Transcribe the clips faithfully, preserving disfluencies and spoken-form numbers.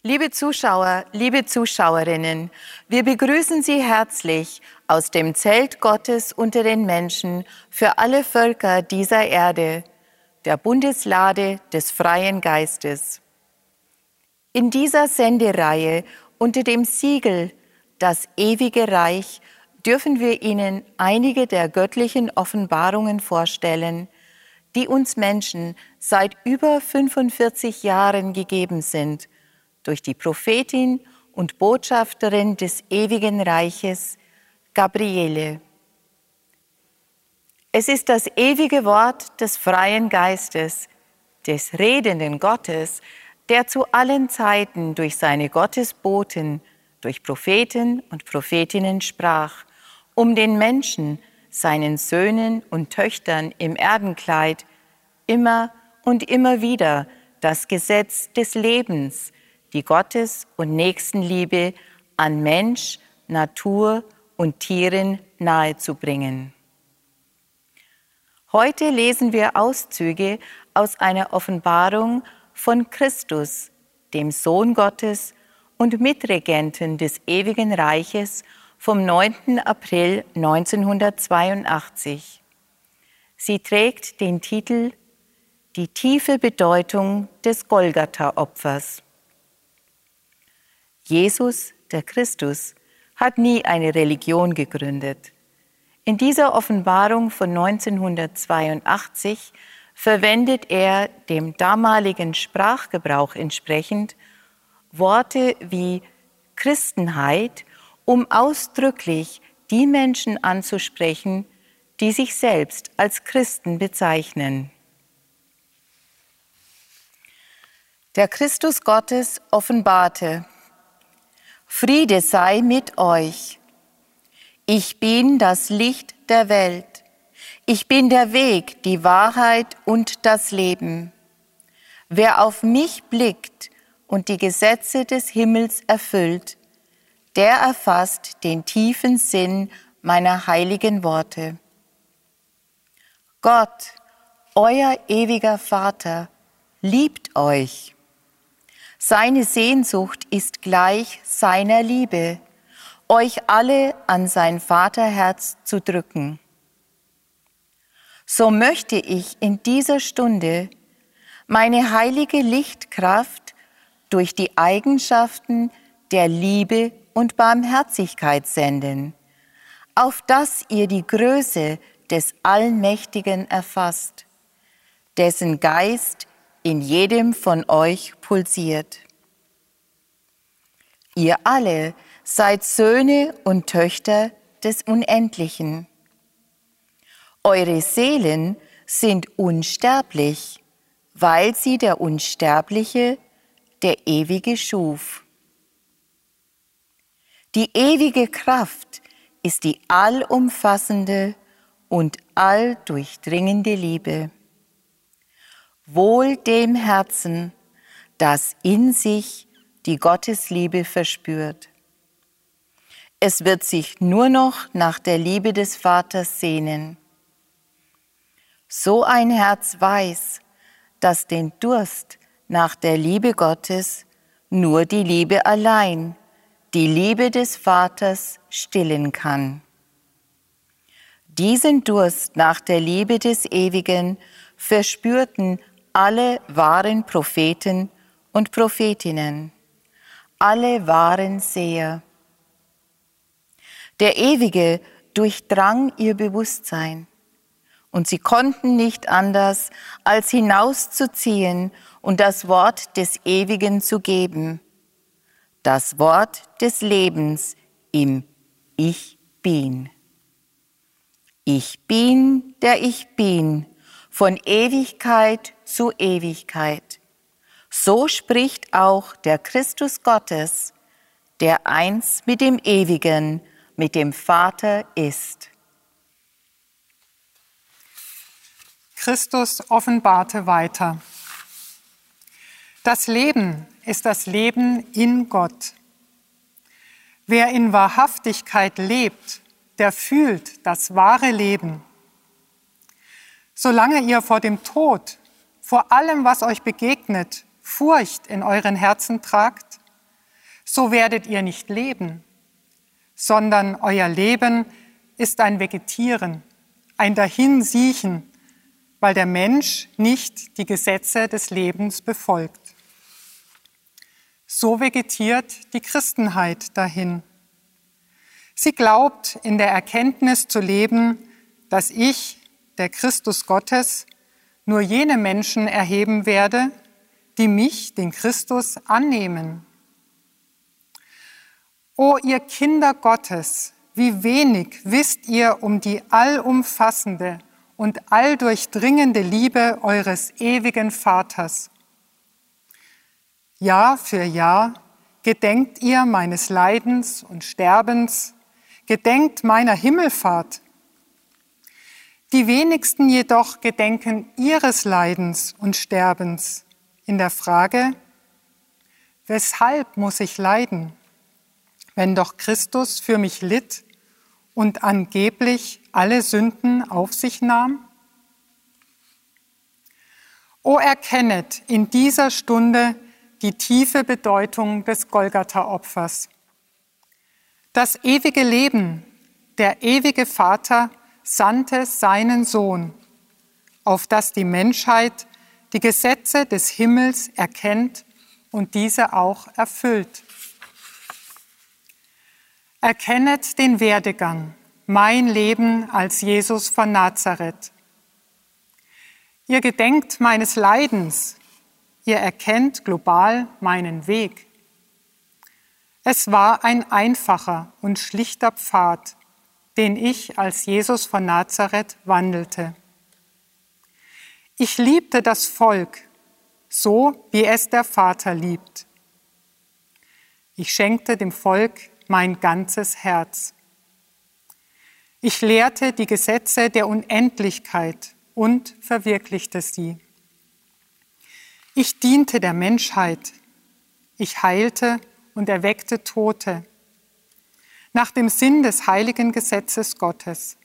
Liebe Zuschauer, liebe Zuschauerinnen, wir begrüßen Sie herzlich aus dem Zelt Gottes unter den Menschen für alle Völker dieser Erde, der Bundeslade des Freien Geistes. In dieser Sendereihe unter dem Siegel Das ewige Reich dürfen wir Ihnen einige der göttlichen Offenbarungen vorstellen, die uns Menschen seit über fünfundvierzig Jahren gegeben sind, durch die Prophetin und Botschafterin des ewigen Reiches, Gabriele. Es ist das ewige Wort des freien Geistes, des redenden Gottes, der zu allen Zeiten durch seine Gottesboten, durch Propheten und Prophetinnen sprach, um den Menschen, seinen Söhnen und Töchtern im Erdenkleid, immer und immer wieder das Gesetz des Lebens, die Gottes- und Nächstenliebe an Mensch, Natur und Tieren nahezubringen. Heute lesen wir Auszüge aus einer Offenbarung von Christus, dem Sohn Gottes und Mitregenten des ewigen Reiches vom neunten April neunzehnhundertzweiundachtzig. Sie trägt den Titel Die tiefe Bedeutung des Golgatha-Opfers. Jesus, der Christus, hat nie eine Religion gegründet. In dieser Offenbarung von neunzehnhundertzweiundachtzig verwendet er dem damaligen Sprachgebrauch entsprechend Worte wie Christenheit, um ausdrücklich die Menschen anzusprechen, die sich selbst als Christen bezeichnen. Der Christus Gottes offenbarte: Friede sei mit euch. Ich bin das Licht der Welt. Ich bin der Weg, die Wahrheit und das Leben. Wer auf mich blickt und die Gesetze des Himmels erfüllt, der erfasst den tiefen Sinn meiner heiligen Worte. Gott, euer ewiger Vater, liebt euch. Seine Sehnsucht ist gleich seiner Liebe, euch alle an sein Vaterherz zu drücken. So möchte ich in dieser Stunde meine heilige Lichtkraft durch die Eigenschaften der Liebe und Barmherzigkeit senden, auf dass ihr die Größe des Allmächtigen erfasst, dessen Geist in jedem von euch pulsiert. Ihr alle seid Söhne und Töchter des Unendlichen. Eure Seelen sind unsterblich, weil sie der Unsterbliche, der Ewige schuf. Die ewige Kraft ist die allumfassende und alldurchdringende Liebe. Wohl dem Herzen, das in sich die Gottesliebe verspürt. Es wird sich nur noch nach der Liebe des Vaters sehnen. So ein Herz weiß, dass den Durst nach der Liebe Gottes nur die Liebe allein, die Liebe des Vaters, stillen kann. Diesen Durst nach der Liebe des Ewigen verspürten alle wahren Propheten und Prophetinnen, alle wahren Seher. Der Ewige durchdrang ihr Bewusstsein, und sie konnten nicht anders, als hinauszuziehen und das Wort des Ewigen zu geben, das Wort des Lebens im Ich Bin. Ich bin, der ich bin, von Ewigkeit zu Ewigkeit. So spricht auch der Christus Gottes, der eins mit dem Ewigen, mit dem Vater ist. Christus offenbarte weiter: Das Leben ist das Leben in Gott. Wer in Wahrhaftigkeit lebt, der fühlt das wahre Leben. Solange ihr vor dem Tod, vor allem, was euch begegnet, Furcht in euren Herzen tragt, so werdet ihr nicht leben, sondern euer Leben ist ein Vegetieren, ein Dahinsiechen, weil der Mensch nicht die Gesetze des Lebens befolgt. So vegetiert die Christenheit dahin. Sie glaubt, in der Erkenntnis zu leben, dass ich, der Christus Gottes, nur jene Menschen erheben werde, die mich, den Christus, annehmen. O ihr Kinder Gottes, wie wenig wisst ihr um die allumfassende und alldurchdringende Liebe eures ewigen Vaters. Jahr für Jahr gedenkt ihr meines Leidens und Sterbens, gedenkt meiner Himmelfahrt. Die wenigsten jedoch gedenken ihres Leidens und Sterbens in der Frage, weshalb muss ich leiden, wenn doch Christus für mich litt und angeblich alle Sünden auf sich nahm? O erkennet in dieser Stunde die tiefe Bedeutung des Golgatha-Opfers. Das ewige Leben, der ewige Vater, sandte seinen Sohn, auf dass die Menschheit die Gesetze des Himmels erkennt und diese auch erfüllt. Erkennet den Werdegang, mein Leben als Jesus von Nazareth. Ihr gedenkt meines Leidens, ihr erkennt global meinen Weg. Es war ein einfacher und schlichter Pfad, den ich als Jesus von Nazareth wandelte. Ich liebte das Volk, so wie es der Vater liebt. Ich schenkte dem Volk mein ganzes Herz. Ich lehrte die Gesetze der Unendlichkeit und verwirklichte sie. Ich diente der Menschheit. Ich heilte und erweckte Tote, nach dem Sinn des heiligen Gesetzes Gottes.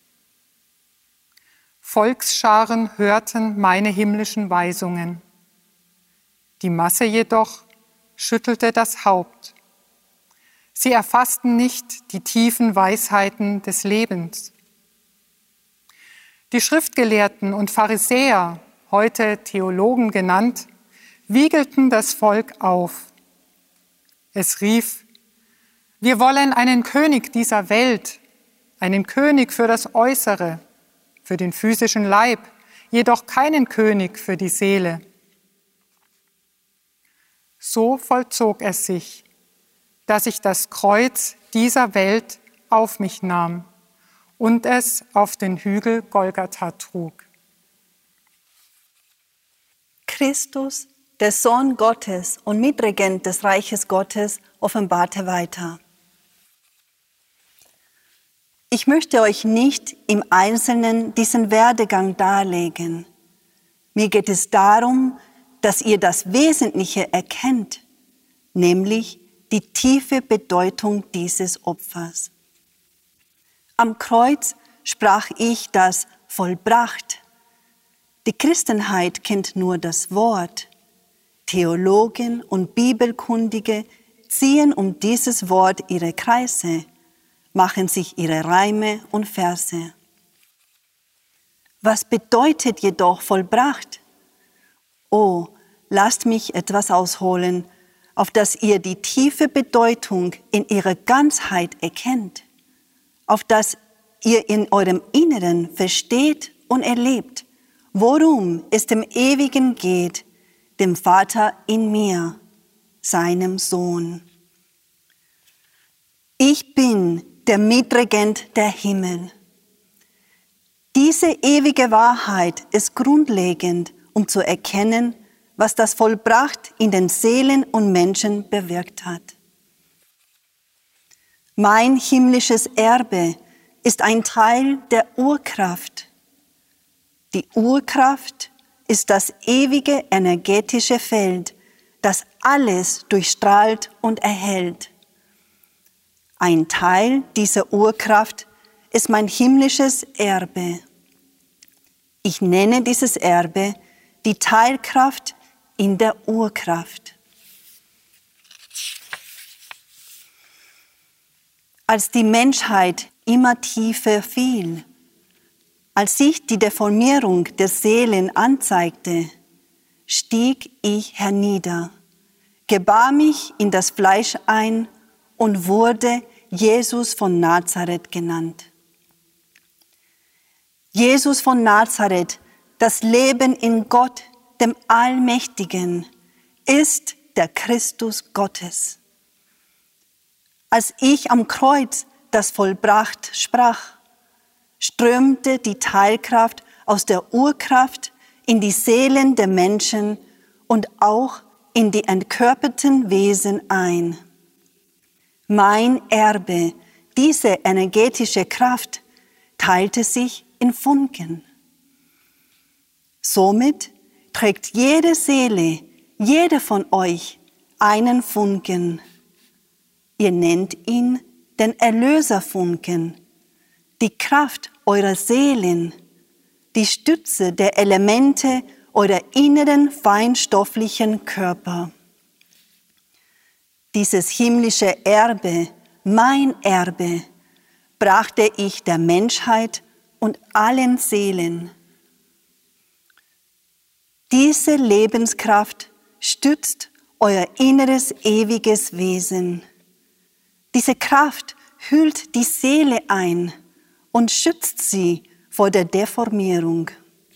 Volksscharen hörten meine himmlischen Weisungen. Die Masse jedoch schüttelte das Haupt. Sie erfassten nicht die tiefen Weisheiten des Lebens. Die Schriftgelehrten und Pharisäer, heute Theologen genannt, wiegelten das Volk auf. Es rief, wir wollen einen König dieser Welt, einen König für das Äußere, für den physischen Leib, jedoch keinen König für die Seele. So vollzog es sich, dass ich das Kreuz dieser Welt auf mich nahm und es auf den Hügel Golgatha trug. Christus, der Sohn Gottes und Mitregent des Reiches Gottes, offenbarte weiter. Ich möchte euch nicht im Einzelnen diesen Werdegang darlegen. Mir geht es darum, dass ihr das Wesentliche erkennt, nämlich die tiefe Bedeutung dieses Opfers. Am Kreuz sprach ich das vollbracht. Die Christenheit kennt nur das Wort. Theologen und Bibelkundige ziehen um dieses Wort ihre Kreise, machen sich ihre Reime und Verse. Was bedeutet jedoch vollbracht? Oh, lasst mich etwas ausholen, auf das ihr die tiefe Bedeutung in ihrer Ganzheit erkennt, auf das ihr in eurem Inneren versteht und erlebt, worum es dem Ewigen geht, dem Vater in mir, seinem Sohn. Ich bin der Mitregent der Himmel. Diese ewige Wahrheit ist grundlegend, um zu erkennen, was das Vollbracht in den Seelen und Menschen bewirkt hat. Mein himmlisches Erbe ist ein Teil der Urkraft. Die Urkraft ist das ewige energetische Feld, das alles durchstrahlt und erhält. Ein Teil dieser Urkraft ist mein himmlisches Erbe. Ich nenne dieses Erbe die Teilkraft in der Urkraft. Als die Menschheit immer tiefer fiel, als sich die Deformierung der Seelen anzeigte, stieg ich hernieder, gebar mich in das Fleisch ein und wurde Jesus von Nazareth genannt. Jesus von Nazareth, das Leben in Gott, dem Allmächtigen, ist der Christus Gottes. Als ich am Kreuz das vollbracht sprach, strömte die Teilkraft aus der Urkraft in die Seelen der Menschen und auch in die entkörperten Wesen ein. Mein Erbe, diese energetische Kraft, teilte sich in Funken. Somit trägt jede Seele, jede von euch, einen Funken. Ihr nennt ihn den Erlöserfunken, die Kraft eurer Seelen, die Stütze der Elemente eurer inneren feinstofflichen Körper. Dieses himmlische Erbe, mein Erbe, brachte ich der Menschheit und allen Seelen. Diese Lebenskraft stützt euer inneres ewiges Wesen. Diese Kraft hüllt die Seele ein und schützt sie vor der Deformierung.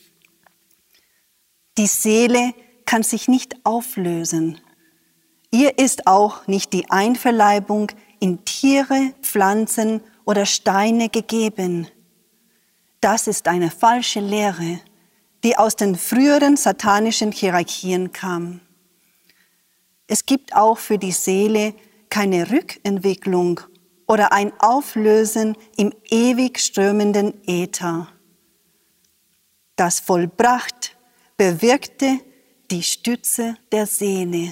Die Seele kann sich nicht auflösen. Ihr ist auch nicht die Einverleibung in Tiere, Pflanzen oder Steine gegeben. Das ist eine falsche Lehre, die aus den früheren satanischen Hierarchien kam. Es gibt auch für die Seele keine Rückentwicklung oder ein Auflösen im ewig strömenden Äther. Das Vollbracht bewirkte die Stütze der Seele.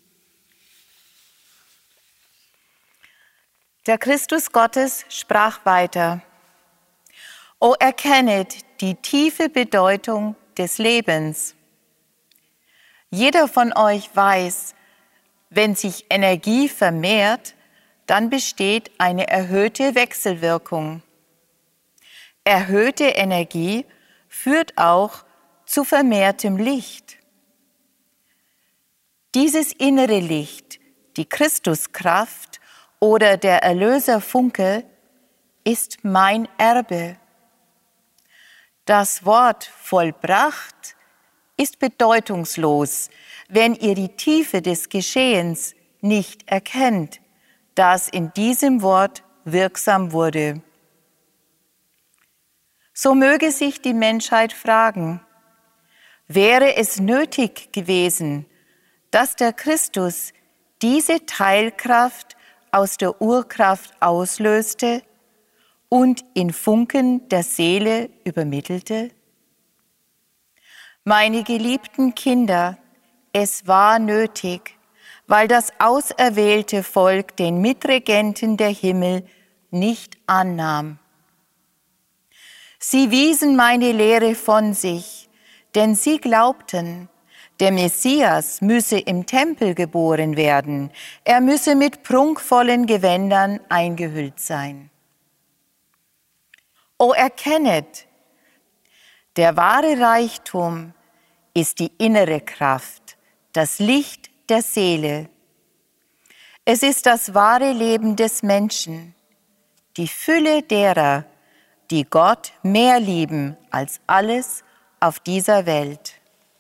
Der Christus Gottes sprach weiter: O erkennet die tiefe Bedeutung des Lebens. Jeder von euch weiß, wenn sich Energie vermehrt, dann besteht eine erhöhte Wechselwirkung. Erhöhte Energie führt auch zu vermehrtem Licht. Dieses innere Licht, die Christuskraft oder der Erlöserfunke, ist mein Erbe. Das Wort vollbracht ist bedeutungslos, wenn ihr die Tiefe des Geschehens nicht erkennt, das in diesem Wort wirksam wurde. So möge sich die Menschheit fragen: Wäre es nötig gewesen, dass der Christus diese Teilkraft aus der Urkraft auslöste und in Funken der Seele übermittelte? Meine geliebten Kinder, es war nötig, weil das auserwählte Volk den Mitregenten der Himmel nicht annahm. Sie wiesen meine Lehre von sich, denn sie glaubten, der Messias müsse im Tempel geboren werden, er müsse mit prunkvollen Gewändern eingehüllt sein. O erkennet, der wahre Reichtum ist die innere Kraft, das Licht der Seele. Es ist das wahre Leben des Menschen, die Fülle derer, die Gott mehr lieben als alles auf dieser Welt.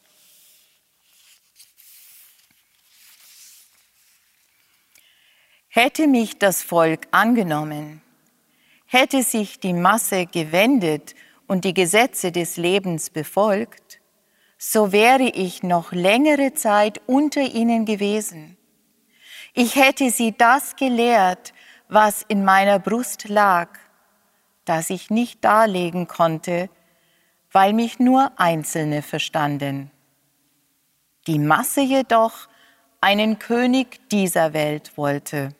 Hätte mich das Volk angenommen, hätte sich die Masse gewendet und die Gesetze des Lebens befolgt, so wäre ich noch längere Zeit unter ihnen gewesen. Ich hätte sie das gelehrt, was in meiner Brust lag, das ich nicht darlegen konnte, weil mich nur Einzelne verstanden. Die Masse jedoch einen König dieser Welt wollte.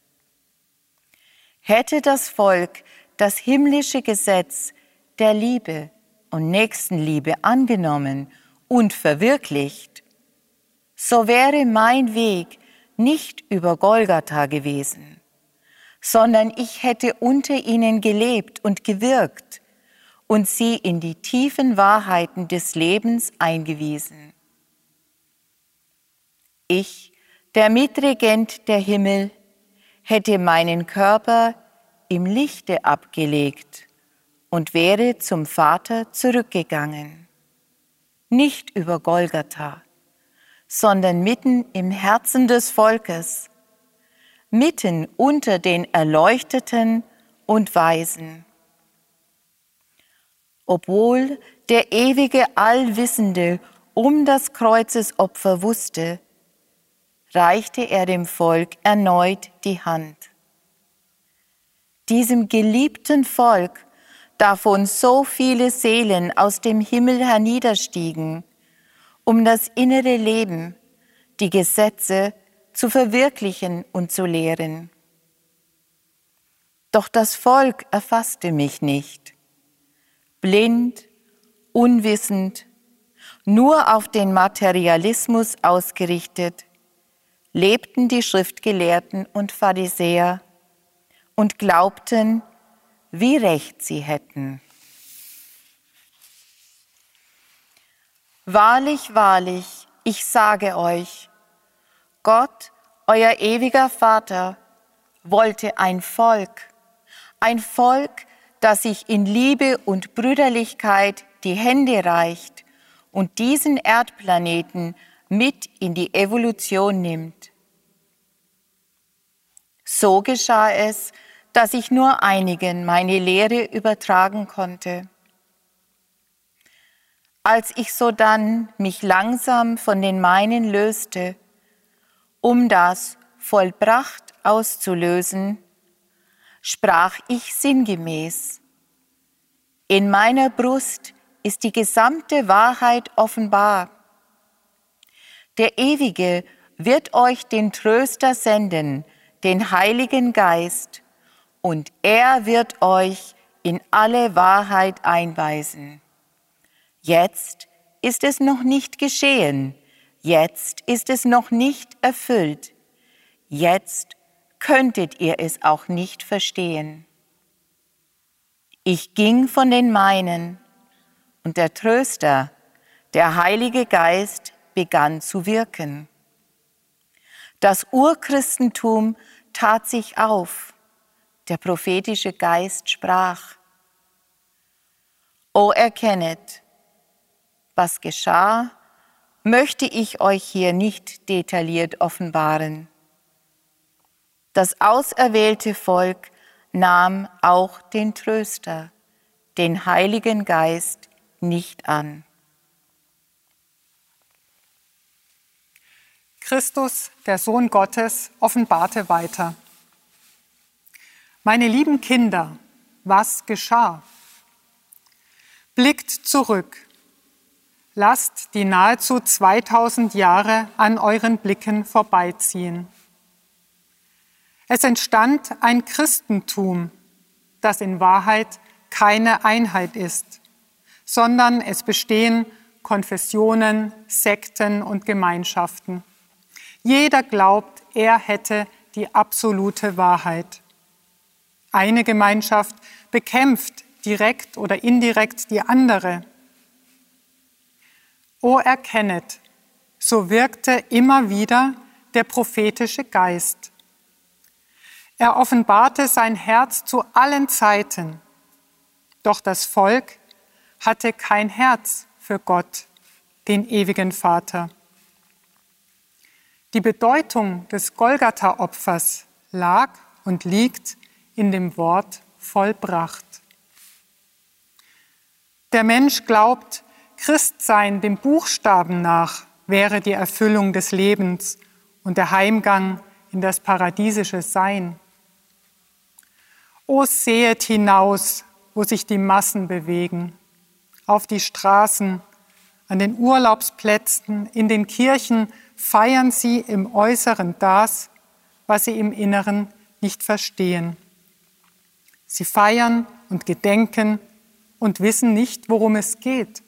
Hätte das Volk das himmlische Gesetz der Liebe und Nächstenliebe angenommen und verwirklicht, so wäre mein Weg nicht über Golgatha gewesen, sondern ich hätte unter ihnen gelebt und gewirkt und sie in die tiefen Wahrheiten des Lebens eingewiesen. Ich, der Mitregent der Himmel, hätte meinen Körper im Lichte abgelegt und wäre zum Vater zurückgegangen. Nicht über Golgatha, sondern mitten im Herzen des Volkes, mitten unter den Erleuchteten und Weisen. Obwohl der ewige Allwissende um das Kreuzesopfer wusste, reichte er dem Volk erneut die Hand. Diesem geliebten Volk, davon so viele Seelen aus dem Himmel herniederstiegen, um das innere Leben, die Gesetze zu verwirklichen und zu lehren. Doch das Volk erfasste mich nicht. Blind, unwissend, nur auf den Materialismus ausgerichtet, lebten die Schriftgelehrten und Pharisäer und glaubten, wie recht sie hätten. Wahrlich, wahrlich, ich sage euch, Gott, euer ewiger Vater, wollte ein Volk, ein Volk, das sich in Liebe und Brüderlichkeit die Hände reicht und diesen Erdplaneten mit in die Evolution nimmt. So geschah es, dass ich nur einigen meine Lehre übertragen konnte. Als ich sodann mich langsam von den meinen löste, um das vollbracht auszulösen, sprach ich sinngemäß: In meiner Brust ist die gesamte Wahrheit offenbar. Der Ewige wird euch den Tröster senden, den Heiligen Geist, und er wird euch in alle Wahrheit einweisen. Jetzt ist es noch nicht geschehen, jetzt ist es noch nicht erfüllt, jetzt könntet ihr es auch nicht verstehen. Ich ging von den meinen, und der Tröster, der Heilige Geist, begann zu wirken. Das Urchristentum tat sich auf, der prophetische Geist sprach: O erkennet, was geschah, möchte ich euch hier nicht detailliert offenbaren. Das auserwählte Volk nahm auch den Tröster, den Heiligen Geist, nicht an. Christus, der Sohn Gottes, offenbarte weiter: Meine lieben Kinder, was geschah? Blickt zurück. Lasst die nahezu zweitausend Jahre an euren Blicken vorbeiziehen. Es entstand ein Christentum, das in Wahrheit keine Einheit ist, sondern es bestehen Konfessionen, Sekten und Gemeinschaften. Jeder glaubt, er hätte die absolute Wahrheit. Eine Gemeinschaft bekämpft direkt oder indirekt die andere. O erkennet, so wirkte immer wieder der prophetische Geist. Er offenbarte sein Herz zu allen Zeiten, doch das Volk hatte kein Herz für Gott, den ewigen Vater. Die Bedeutung des Golgatha-Opfers lag und liegt in dem Wort vollbracht. Der Mensch glaubt, Christsein dem Buchstaben nach wäre die Erfüllung des Lebens und der Heimgang in das paradiesische Sein. O sehet hinaus, wo sich die Massen bewegen, auf die Straßen, an den Urlaubsplätzen, in den Kirchen feiern sie im Äußeren das, was sie im Inneren nicht verstehen. Sie feiern und gedenken und wissen nicht, worum es geht.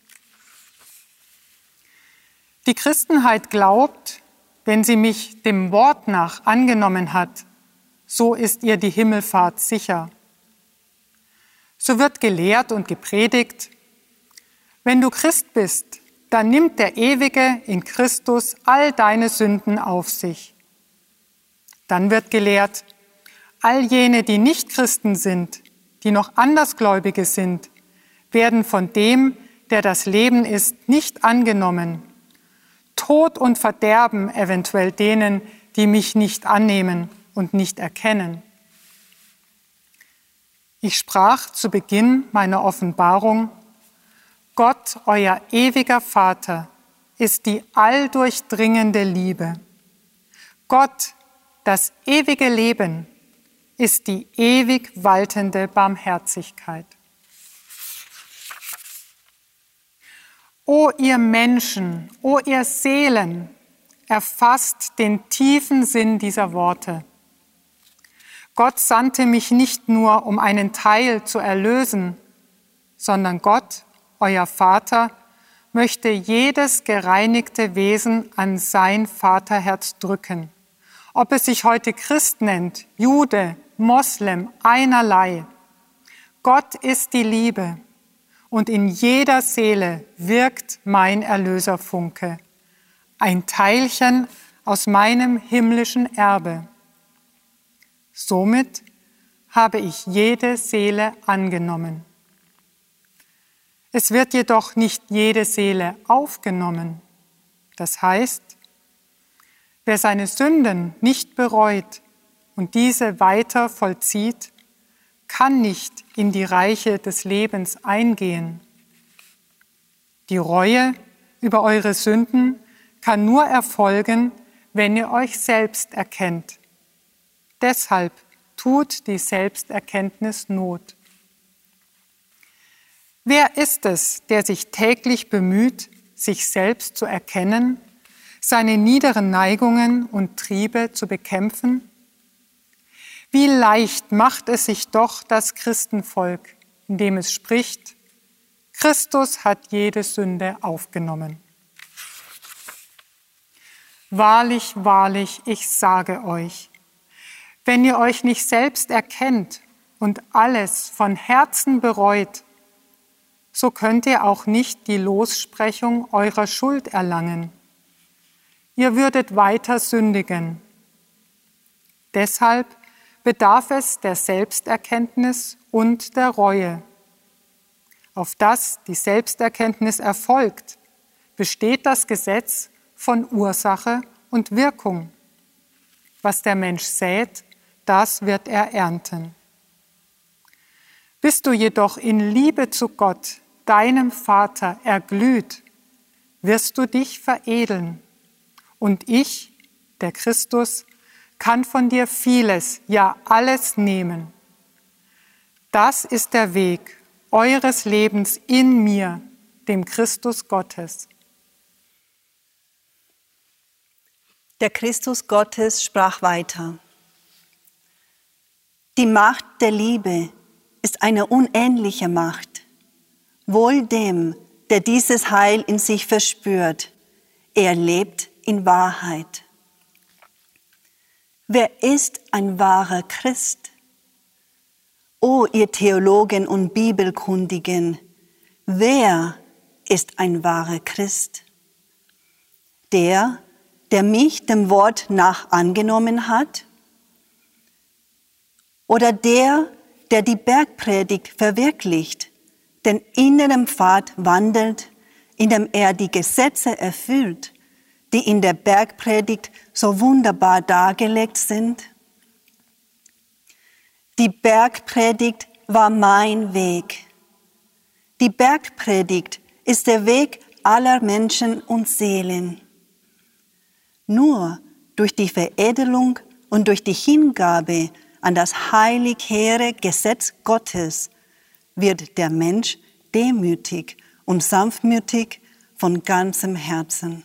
Die Christenheit glaubt, wenn sie mich dem Wort nach angenommen hat, so ist ihr die Himmelfahrt sicher. So wird gelehrt und gepredigt: Wenn du Christ bist, dann nimmt der Ewige in Christus all deine Sünden auf sich. Dann wird gelehrt: All jene, die nicht Christen sind, die noch Andersgläubige sind, werden von dem, der das Leben ist, nicht angenommen. Tod und Verderben eventuell denen, die mich nicht annehmen und nicht erkennen. Ich sprach zu Beginn meiner Offenbarung: Gott, euer ewiger Vater, ist die alldurchdringende Liebe. Gott, das ewige Leben, ist die ewig waltende Barmherzigkeit. O ihr Menschen, o ihr Seelen, erfasst den tiefen Sinn dieser Worte. Gott sandte mich nicht nur, um einen Teil zu erlösen, sondern Gott, euer Vater, möchte jedes gereinigte Wesen an sein Vaterherz drücken. Ob es sich heute Christ nennt, Jude, Moslem, einerlei. Gott ist die Liebe und in jeder Seele wirkt mein Erlöserfunke, ein Teilchen aus meinem himmlischen Erbe. Somit habe ich jede Seele angenommen. Es wird jedoch nicht jede Seele aufgenommen. Das heißt, wer seine Sünden nicht bereut und diese weiter vollzieht, kann nicht in die Reiche des Lebens eingehen. Die Reue über eure Sünden kann nur erfolgen, wenn ihr euch selbst erkennt. Deshalb tut die Selbsterkenntnis Not. Wer ist es, der sich täglich bemüht, sich selbst zu erkennen, seine niederen Neigungen und Triebe zu bekämpfen? Wie leicht macht es sich doch das Christenvolk, indem es spricht: Christus hat jede Sünde aufgenommen. Wahrlich, wahrlich, ich sage euch, wenn ihr euch nicht selbst erkennt und alles von Herzen bereut, so könnt ihr auch nicht die Lossprechung eurer Schuld erlangen. Ihr würdet weiter sündigen. Deshalb bedarf es der Selbsterkenntnis und der Reue. Auf das die Selbsterkenntnis erfolgt, besteht das Gesetz von Ursache und Wirkung. Was der Mensch sät, das wird er ernten. Bist du jedoch in Liebe zu Gott, deinem Vater, erglüht, wirst du dich veredeln. Und ich, der Christus, kann von dir vieles, ja alles nehmen. Das ist der Weg eures Lebens in mir, dem Christus Gottes. Der Christus Gottes sprach weiter: Die Macht der Liebe ist eine unendliche Macht. Wohl dem, der dieses Heil in sich verspürt, er lebt in Wahrheit. Wer ist ein wahrer Christ? O ihr Theologen und Bibelkundigen, wer ist ein wahrer Christ? Der, der mich dem Wort nach angenommen hat? Oder der, der die Bergpredigt verwirklicht, den inneren Pfad wandelt, indem er die Gesetze erfüllt, die in der Bergpredigt so wunderbar dargelegt sind? Die Bergpredigt war mein Weg. Die Bergpredigt ist der Weg aller Menschen und Seelen. Nur durch die Veredelung und durch die Hingabe an das heilig hehre Gesetz Gottes wird der Mensch demütig und sanftmütig von ganzem Herzen.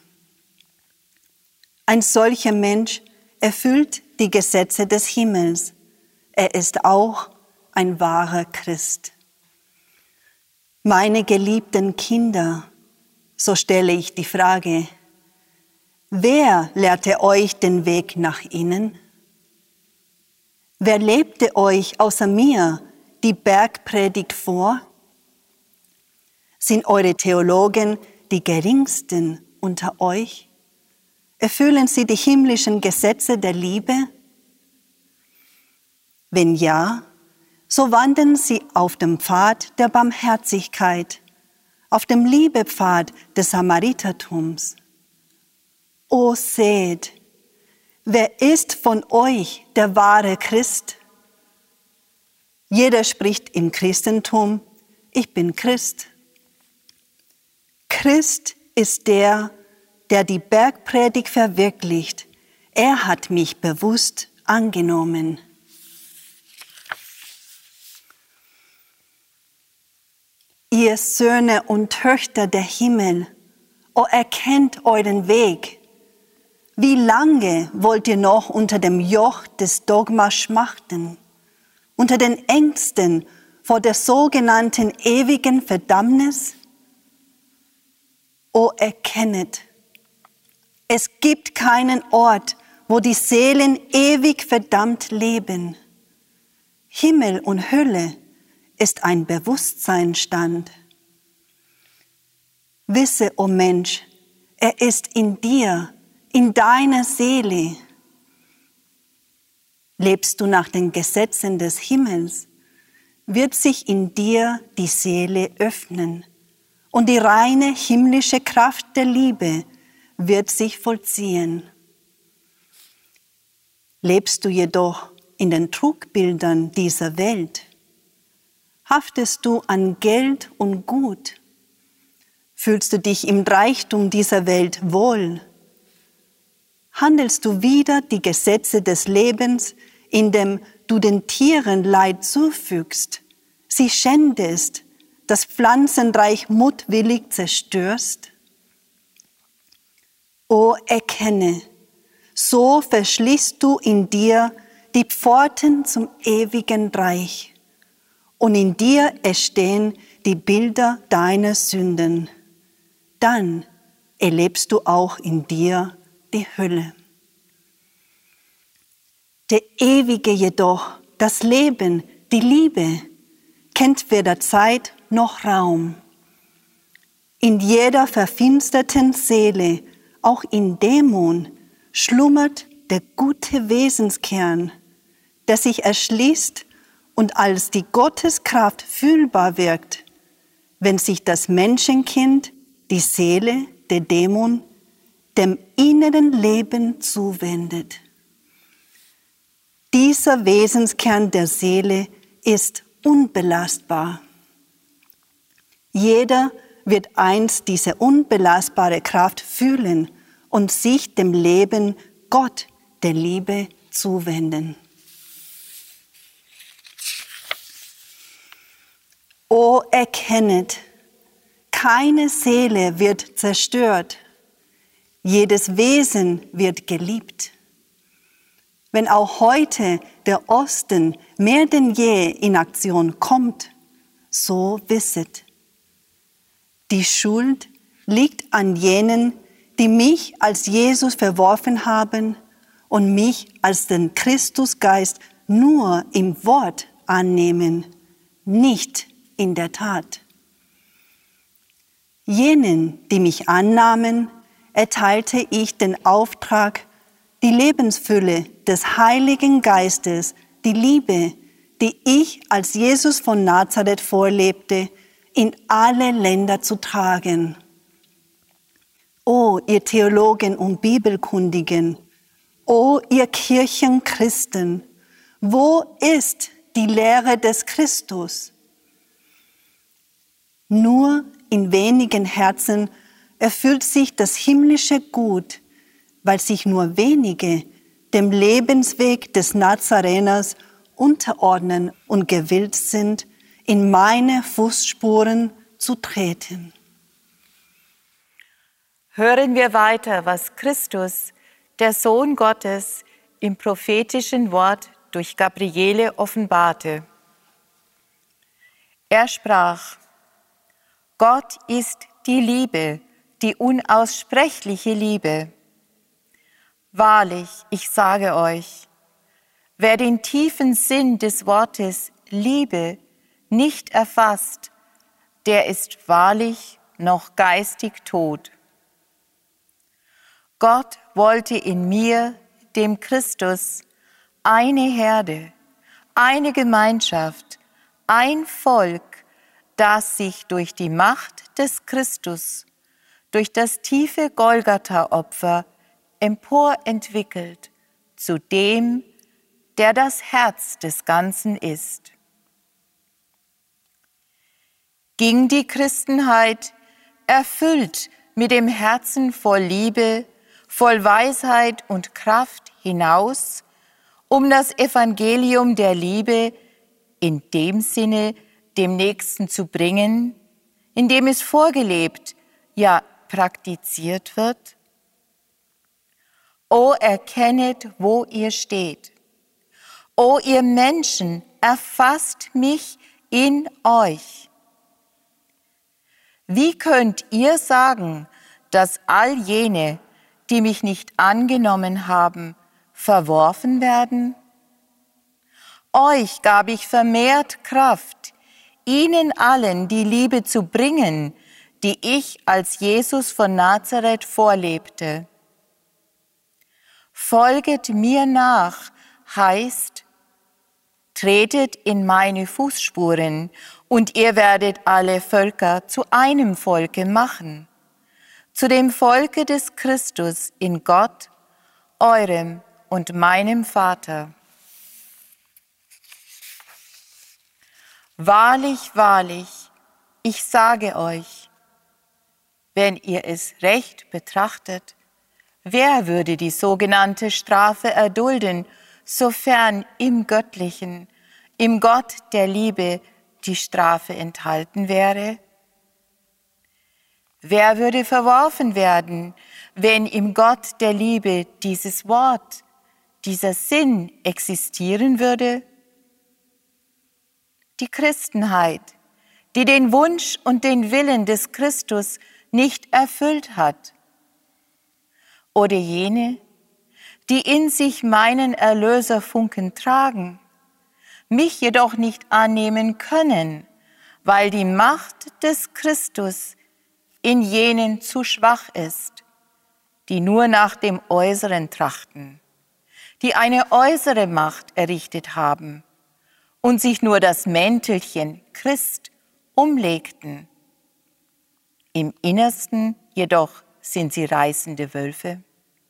Ein solcher Mensch erfüllt die Gesetze des Himmels. Er ist auch ein wahrer Christ. Meine geliebten Kinder, so stelle ich die Frage: Wer lehrte euch den Weg nach innen? Wer lebte euch außer mir die Bergpredigt vor? Sind eure Theologen die geringsten unter euch? Erfüllen sie die himmlischen Gesetze der Liebe? Wenn ja, so wandern sie auf dem Pfad der Barmherzigkeit, auf dem Liebepfad des Samaritertums. O seht, wer ist von euch der wahre Christ? Jeder spricht im Christentum, ich bin Christ. Christ ist der, der die Bergpredigt verwirklicht. Er hat mich bewusst angenommen. Ihr Söhne und Töchter der Himmel, o erkennt euren Weg. Wie lange wollt ihr noch unter dem Joch des Dogmas schmachten, unter den Ängsten vor der sogenannten ewigen Verdammnis? O erkennet, es gibt keinen Ort, wo die Seelen ewig verdammt leben. Himmel und Hölle ist ein Bewusstseinsstand. Wisse, o Mensch, er ist in dir, in deiner Seele. Lebst du nach den Gesetzen des Himmels, wird sich in dir die Seele öffnen und die reine himmlische Kraft der Liebe wird sich vollziehen. Lebst du jedoch in den Trugbildern dieser Welt, haftest du an Geld und Gut, fühlst du dich im Reichtum dieser Welt wohl, handelst du wider die Gesetze des Lebens, indem du den Tieren Leid zufügst, sie schändest, das Pflanzenreich mutwillig zerstörst? O erkenne, so verschließt du in dir die Pforten zum ewigen Reich, und in dir erstehen die Bilder deiner Sünden. Dann erlebst du auch in dir die Hölle. Der Ewige jedoch, das Leben, die Liebe, kennt weder Zeit noch Raum. In jeder verfinsterten Seele, auch in Dämon, schlummert der gute Wesenskern, der sich erschließt und als die Gotteskraft fühlbar wirkt, wenn sich das Menschenkind, die Seele, der Dämon, dem inneren Leben zuwendet. Dieser Wesenskern der Seele ist unbelastbar. Jeder wird einst diese unbelastbare Kraft fühlen und sich dem Leben Gott, der Liebe, zuwenden. O erkennet, keine Seele wird zerstört, jedes Wesen wird geliebt. Wenn auch heute der Osten mehr denn je in Aktion kommt, so wisset, die Schuld liegt an jenen, die mich als Jesus verworfen haben und mich als den Christusgeist nur im Wort annehmen, nicht in der Tat. Jenen, die mich annahmen, erteilte ich den Auftrag, die Lebensfülle des Heiligen Geistes, die Liebe, die ich als Jesus von Nazareth vorlebte, in alle Länder zu tragen. O ihr Theologen und Bibelkundigen, o ihr Kirchenchristen, wo ist die Lehre des Christus? Nur in wenigen Herzen erfüllt sich das himmlische Gut, weil sich nur wenige dem Lebensweg des Nazareners unterordnen und gewillt sind, in meine Fußspuren zu treten. Hören wir weiter, was Christus, der Sohn Gottes, im prophetischen Wort durch Gabriele offenbarte. Er sprach: Gott ist die Liebe, die unaussprechliche Liebe. Wahrlich, ich sage euch, Wer den tiefen Sinn des Wortes Liebe nicht erfasst, der ist wahrlich noch geistig tot. Gott wollte in mir, dem Christus, eine Herde, eine Gemeinschaft, ein Volk, das sich durch die Macht des Christus, durch das tiefe Golgatha-Opfer emporentwickelt zu dem, der das Herz des Ganzen ist. Ging die Christenheit erfüllt mit dem Herzen voll Liebe, voll Weisheit und Kraft hinaus, um das Evangelium der Liebe in dem Sinne dem Nächsten zu bringen, in dem es vorgelebt, ja praktiziert wird? O erkennet, wo ihr steht. O ihr Menschen, erfasst mich in euch. Wie könnt ihr sagen, dass all jene, die mich nicht angenommen haben, verworfen werden? Euch gab ich vermehrt Kraft, ihnen allen die Liebe zu bringen, die ich als Jesus von Nazareth vorlebte. Folget mir nach, heißt, tretet in meine Fußspuren, und ihr werdet alle Völker zu einem Volke machen, zu dem Volke des Christus in Gott, eurem und meinem Vater. Wahrlich, wahrlich, ich sage euch, wenn ihr es recht betrachtet, wer würde die sogenannte Strafe erdulden, sofern im Göttlichen, im Gott der Liebe, die Strafe enthalten wäre? Wer würde verworfen werden, wenn im Gott der Liebe dieses Wort, dieser Sinn existieren würde? Die Christenheit, die den Wunsch und den Willen des Christus nicht erfüllt hat. Oder jene, die in sich meinen Erlöserfunken tragen, mich jedoch nicht annehmen können, weil die Macht des Christus in jenen zu schwach ist, die nur nach dem Äußeren trachten, die eine äußere Macht errichtet haben und sich nur das Mäntelchen Christ umlegten. Im Innersten jedoch sind sie reißende Wölfe.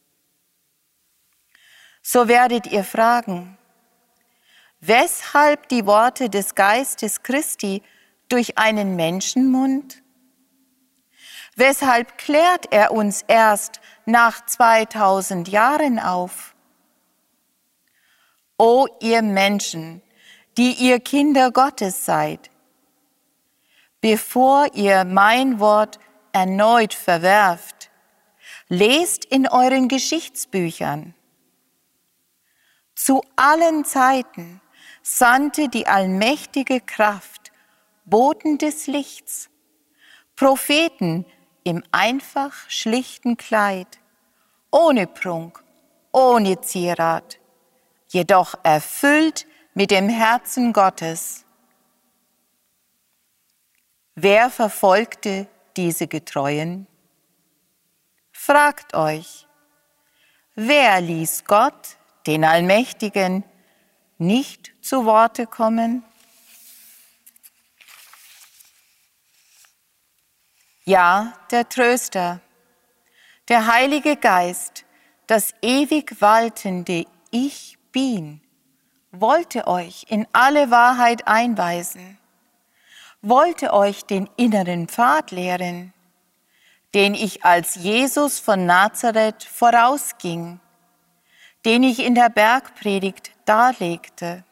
So werdet ihr fragen, weshalb die Worte des Geistes Christi durch einen Menschenmund? Weshalb klärt er uns erst nach zweitausend Jahren auf? O ihr Menschen, die ihr Kinder Gottes seid, bevor ihr mein Wort erneut verwerft, lest in euren Geschichtsbüchern. Zu allen Zeiten sandte die allmächtige Kraft Boten des Lichts, Propheten im einfach schlichten Kleid, ohne Prunk, ohne Zierat, jedoch erfüllt mit dem Herzen Gottes. Wer verfolgte diese Getreuen? Fragt euch, wer ließ Gott, den Allmächtigen, nicht zu Worte kommen? Ja, der Tröster, der Heilige Geist, das ewig waltende Ich Bin, wollte euch in alle Wahrheit einweisen, wollte euch den inneren Pfad lehren, den ich als Jesus von Nazareth vorausging, den ich in der Bergpredigt darlegte.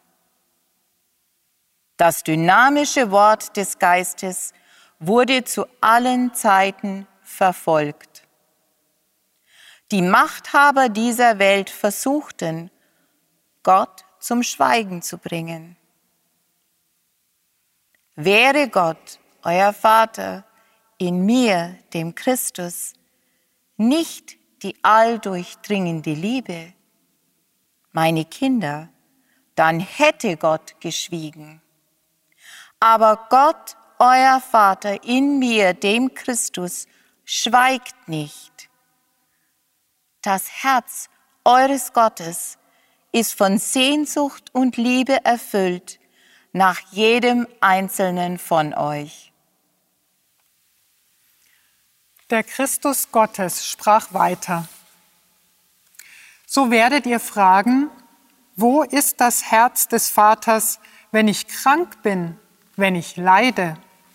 Das dynamische Wort des Geistes wurde zu allen Zeiten verfolgt. Die Machthaber dieser Welt versuchten, Gott zum Schweigen zu bringen. Wäre Gott, euer Vater, in mir, dem Christus, nicht die alldurchdringende Liebe, meine Kinder, dann hätte Gott geschwiegen. Aber Gott, euer Vater in mir, dem Christus, schweigt nicht. Das Herz eures Gottes ist von Sehnsucht und Liebe erfüllt nach jedem einzelnen von euch. Der Christus Gottes sprach weiter: So werdet ihr fragen, wo ist das Herz des Vaters, wenn ich krank bin, wenn ich leide?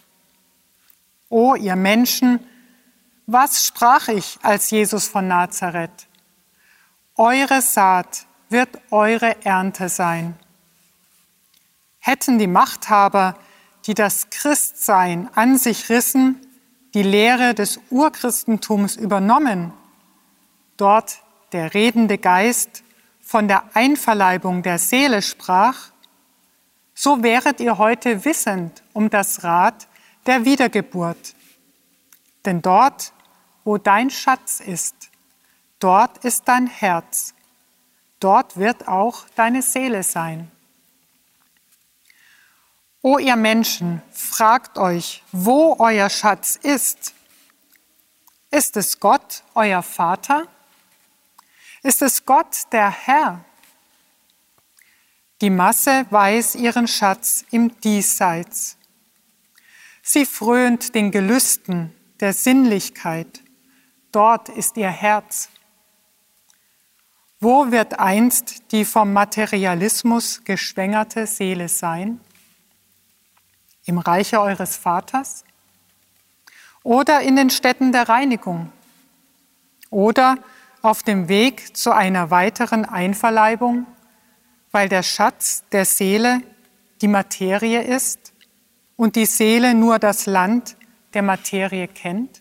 O ihr Menschen, was sprach ich als Jesus von Nazareth? Eure Saat wird eure Ernte sein. Hätten die Machthaber, die das Christsein an sich rissen, die Lehre des Urchristentums übernommen, dort der redende Geist von der Einverleibung der Seele sprach, so wäret ihr heute wissend um das Rat der Wiedergeburt. Denn dort, wo dein Schatz ist, dort ist dein Herz, dort wird auch deine Seele sein. O ihr Menschen, fragt euch, wo euer Schatz ist. Ist es Gott, euer Vater? Ist es Gott, der Herr? Die Masse weiß ihren Schatz im Diesseits. Sie frönt den Gelüsten der Sinnlichkeit. Dort ist ihr Herz. Wo wird einst die vom Materialismus geschwängerte Seele sein? Im Reiche eures Vaters? Oder in den Städten der Reinigung? Oder auf dem Weg zu einer weiteren Einverleibung, weil der Schatz der Seele die Materie ist und die Seele nur das Land der Materie kennt?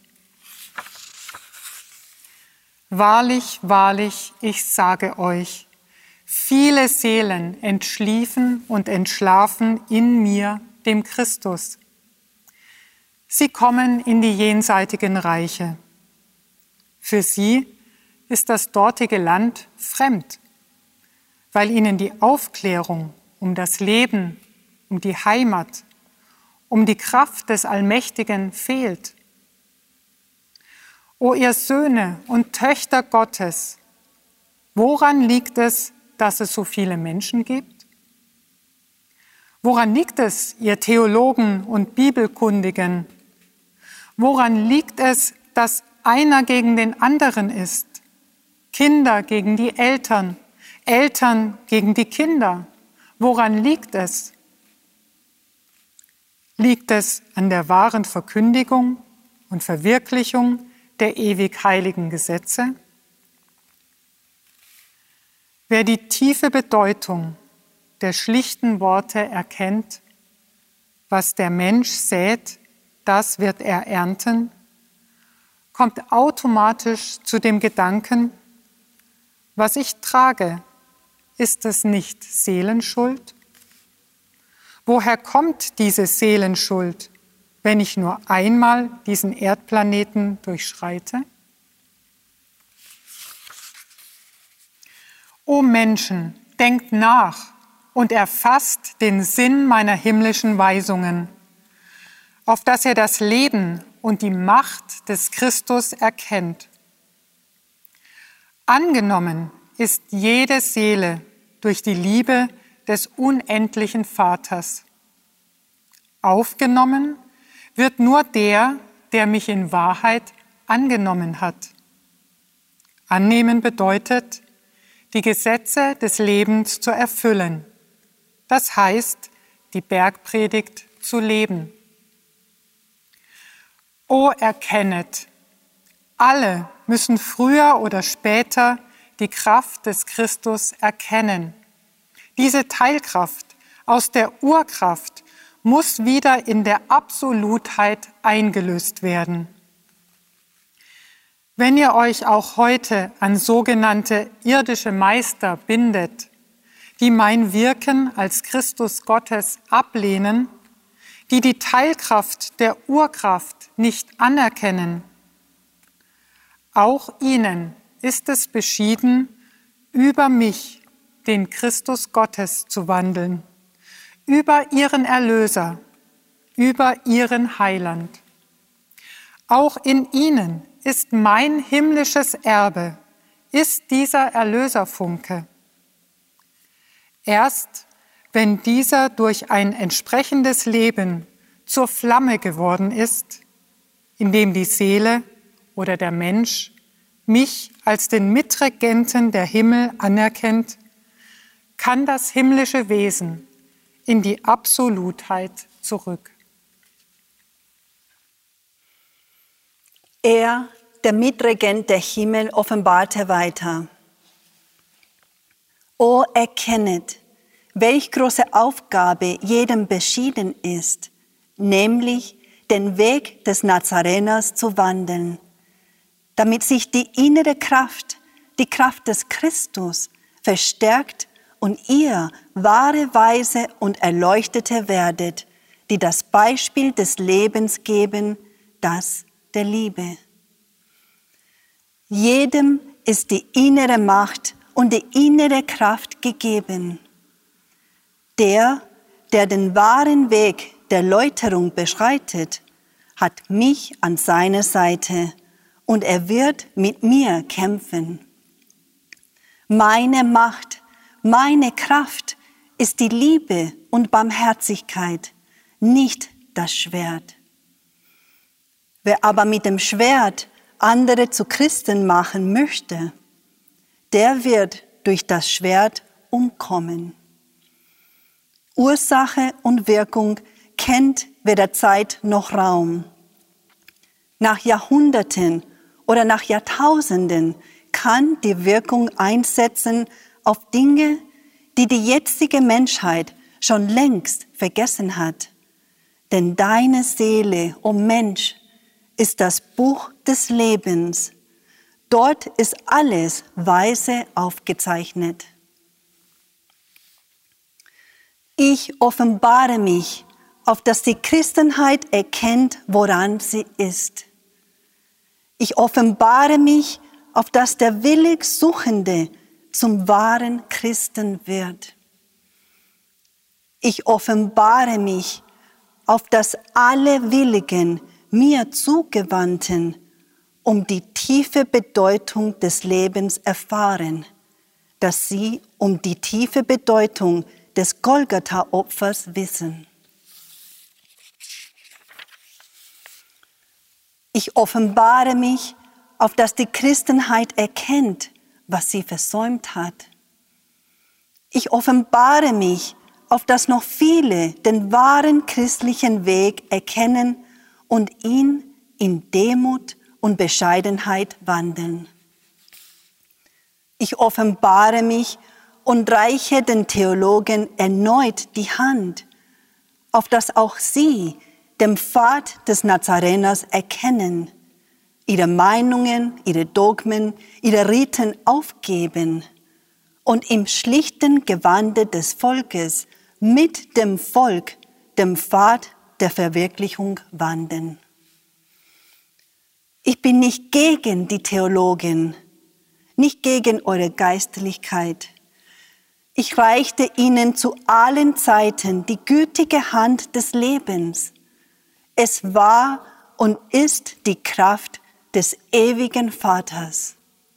Wahrlich, wahrlich, ich sage euch, viele Seelen entschliefen und entschlafen in mir, dem Christus. Sie kommen in die jenseitigen Reiche. Für sie ist das dortige Land fremd, weil ihnen die Aufklärung um das Leben, um die Heimat, um die Kraft des Allmächtigen fehlt. O ihr Söhne und Töchter Gottes, woran liegt es, dass es so viele Menschen gibt? Woran liegt es, ihr Theologen und Bibelkundigen? Woran liegt es, dass einer gegen den anderen ist? Kinder gegen die Eltern, Eltern gegen die Kinder. Woran liegt es? Liegt es an der wahren Verkündigung und Verwirklichung der ewig heiligen Gesetze? Wer die tiefe Bedeutung der schlichten Worte erkennt, was der Mensch sät, das wird er ernten, kommt automatisch zu dem Gedanken, was ich trage, ist es nicht Seelenschuld? Woher kommt diese Seelenschuld, wenn ich nur einmal diesen Erdplaneten durchschreite? O Menschen, denkt nach und erfasst den Sinn meiner himmlischen Weisungen, auf dass ihr das Leben und die Macht des Christus erkennt. Angenommen ist jede Seele durch die Liebe des unendlichen Vaters. Aufgenommen wird nur der, der mich in Wahrheit angenommen hat. Annehmen bedeutet, die Gesetze des Lebens zu erfüllen. Das heißt, die Bergpredigt zu leben. O erkennet, alle müssen früher oder später die Kraft des Christus erkennen. Diese Teilkraft aus der Urkraft muss wieder in der Absolutheit eingelöst werden. Wenn ihr euch auch heute an sogenannte irdische Meister bindet, die mein Wirken als Christus Gottes ablehnen, die die Teilkraft der Urkraft nicht anerkennen, auch ihnen ist es beschieden, über mich den Christus Gottes zu wandeln, über ihren Erlöser, über ihren Heiland. Auch in ihnen ist mein himmlisches Erbe, ist dieser Erlöserfunke. Erst wenn dieser durch ein entsprechendes Leben zur Flamme geworden ist, in dem die Seele oder der Mensch mich als den Mitregenten der Himmel anerkennt, kann das himmlische Wesen in die Absolutheit zurück. Er, der Mitregent der Himmel, offenbarte weiter: O erkennet, welch große Aufgabe jedem beschieden ist, nämlich den Weg des Nazareners zu wandeln, damit sich die innere Kraft, die Kraft des Christus, verstärkt und ihr wahre Weise und Erleuchtete werdet, die das Beispiel des Lebens geben, das der Liebe. Jedem ist die innere Macht und die innere Kraft gegeben. Der, der den wahren Weg der Läuterung beschreitet, hat mich an seiner Seite und er wird mit mir kämpfen. Meine Macht, meine Kraft ist die Liebe und Barmherzigkeit, nicht das Schwert. Wer aber mit dem Schwert andere zu Christen machen möchte, der wird durch das Schwert umkommen. Ursache und Wirkung kennt weder Zeit noch Raum. Nach Jahrhunderten oder nach Jahrtausenden kann die Wirkung einsetzen auf Dinge, die die jetzige Menschheit schon längst vergessen hat. Denn deine Seele, o Mensch, ist das Buch des Lebens. Dort ist alles weise aufgezeichnet. Ich offenbare mich, auf dass die Christenheit erkennt, woran sie ist. Ich offenbare mich, auf dass der willig Suchende zum wahren Christen wird. Ich offenbare mich, auf dass alle Willigen mir Zugewandten um die tiefe Bedeutung des Lebens erfahren, dass sie um die tiefe Bedeutung des Golgatha-Opfers wissen. Ich offenbare mich, auf dass die Christenheit erkennt, was sie versäumt hat. Ich offenbare mich, auf dass noch viele den wahren christlichen Weg erkennen und ihn in Demut und Bescheidenheit wandeln. Ich offenbare mich und reiche den Theologen erneut die Hand, auf dass auch sie den Pfad des Nazareners erkennen, ihre Meinungen, ihre Dogmen, ihre Riten aufgeben und im schlichten Gewande des Volkes mit dem Volk den Pfad der Verwirklichung wandeln. Ich bin nicht gegen die Theologen, nicht gegen eure Geistlichkeit. Ich reichte ihnen zu allen Zeiten die gütige Hand des Lebens. Es war und ist die Kraft des ewigen Vaters.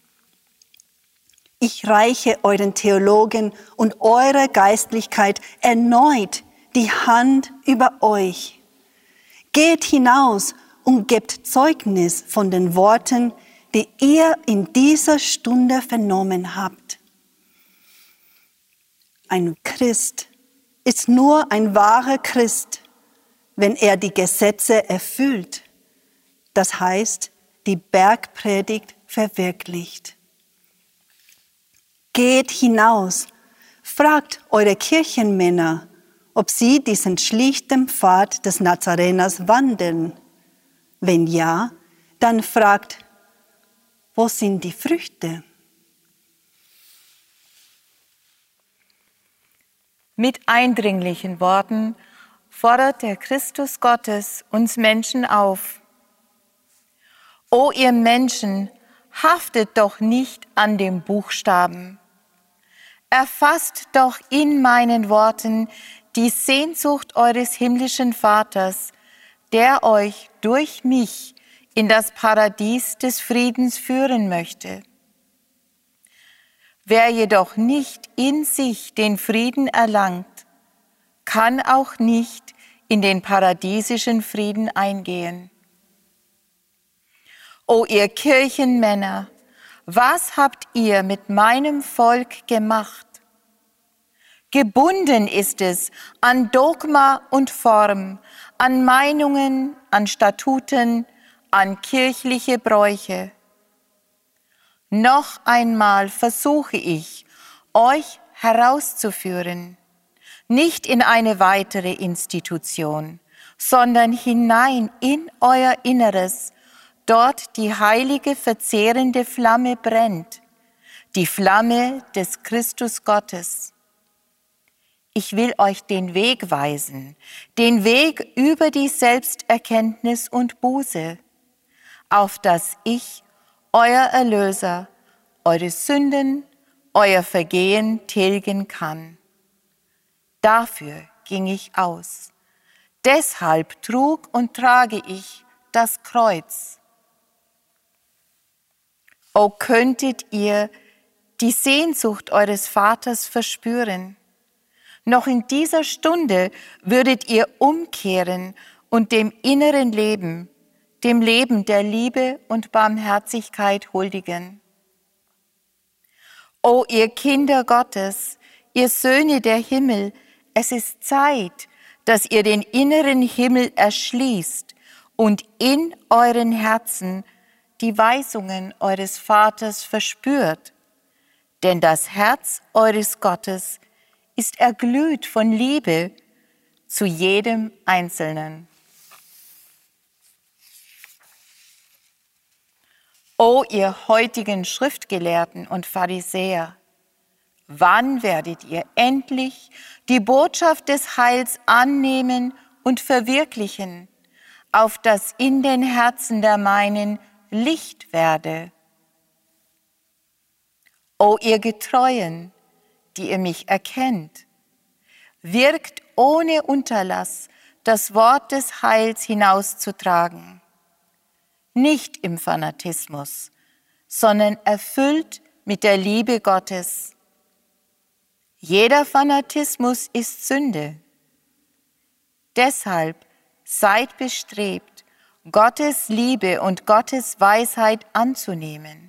Ich reiche euren Theologen und eurer Geistlichkeit erneut die Hand über euch. Geht hinaus und gebt Zeugnis von den Worten, die ihr in dieser Stunde vernommen habt. Ein Christ ist nur ein wahrer Christ, wenn er die Gesetze erfüllt, das heißt, die Bergpredigt verwirklicht. Geht hinaus, fragt eure Kirchenmänner, ob sie diesen schlichten Pfad des Nazareners wandeln. Wenn ja, dann fragt, wo sind die Früchte? Mit eindringlichen Worten fordert der Christus Gottes uns Menschen auf. O ihr Menschen, haftet doch nicht an dem Buchstaben. Erfasst doch in meinen Worten die Sehnsucht eures himmlischen Vaters, der euch durch mich in das Paradies des Friedens führen möchte. Wer jedoch nicht in sich den Frieden erlangt, kann auch nicht in den paradiesischen Frieden eingehen. O ihr Kirchenmänner, was habt ihr mit meinem Volk gemacht? Gebunden ist es an Dogma und Form, an Meinungen, an Statuten, an kirchliche Bräuche. Noch einmal versuche ich, euch herauszuführen, nicht in eine weitere Institution, sondern hinein in euer Inneres. Dort die heilige, verzehrende Flamme brennt, die Flamme des Christus Gottes. Ich will euch den Weg weisen, den Weg über die Selbsterkenntnis und Buße, auf das ich, euer Erlöser, eure Sünden, euer Vergehen tilgen kann. Dafür ging ich aus. Deshalb trug und trage ich das Kreuz. O könntet ihr die Sehnsucht eures Vaters verspüren. Noch in dieser Stunde würdet ihr umkehren und dem inneren Leben, dem Leben der Liebe und Barmherzigkeit huldigen. O ihr Kinder Gottes, ihr Söhne der Himmel, es ist Zeit, dass ihr den inneren Himmel erschließt und in euren Herzen die Weisungen eures Vaters verspürt. Denn das Herz eures Gottes ist erglüht von Liebe zu jedem Einzelnen. O ihr heutigen Schriftgelehrten und Pharisäer, wann werdet ihr endlich die Botschaft des Heils annehmen und verwirklichen, auf das in den Herzen der meinen Licht werde? O ihr Getreuen, die ihr mich erkennt, wirkt ohne Unterlass das Wort des Heils hinauszutragen, nicht im Fanatismus, sondern erfüllt mit der Liebe Gottes. Jeder Fanatismus ist Sünde. Deshalb seid bestrebt, Gottes Liebe und Gottes Weisheit anzunehmen.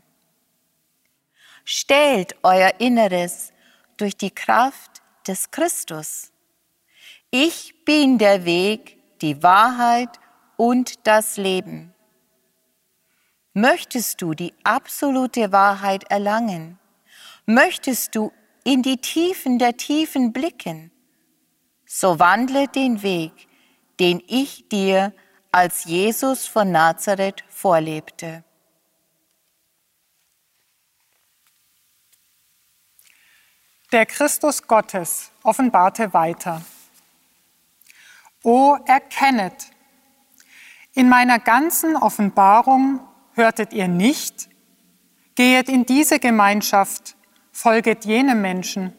Stählt euer Inneres durch die Kraft des Christus. Ich bin der Weg, die Wahrheit und das Leben. Möchtest du die absolute Wahrheit erlangen? Möchtest du in die Tiefen der Tiefen blicken? So wandle den Weg, den ich dir als Jesus von Nazareth vorlebte. Der Christus Gottes offenbarte weiter. O erkennet, in meiner ganzen Offenbarung hörtet ihr nicht, gehet in diese Gemeinschaft, folget jenem Menschen.